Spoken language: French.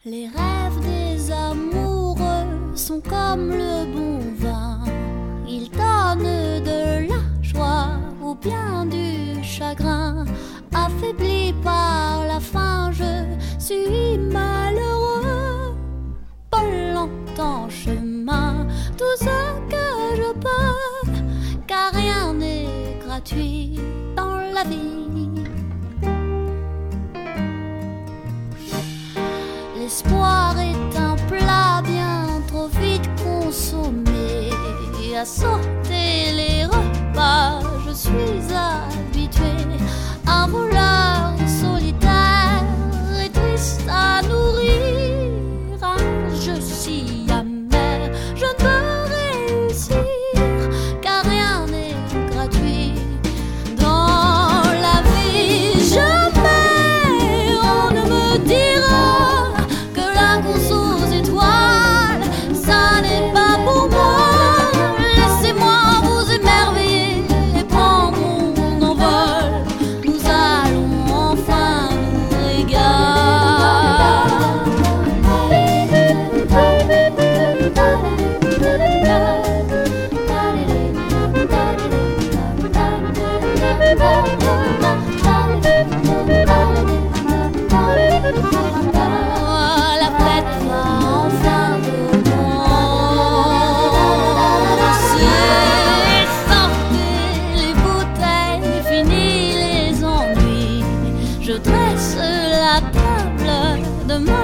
Les rêves des amoureux sont comme le bon vin. Ils donnent de la joie ou bien du chagrin. Affaibli par la faim, je suis malheureux. Pas longtemps chemin, tout ce que je peux, car rien n'est gratuit dans la vie. L'espoir est un plat bien trop vite consommé. À sauter les repas, je suis habituée. Un voleur solitaire et triste à nourrir. Un jeu si amer, je ne peux réussir, car rien n'est gratuit dans la vie. Jamais on ne me dira que la course aux étoiles, ça n'est pas pour moi. Laissez-moi vous émerveiller et prendre mon envol. Nous allons enfin nous régaler. La fête va enfin commencer. Sortez les bouteilles, fini les ennuis. Je dresse la table de ma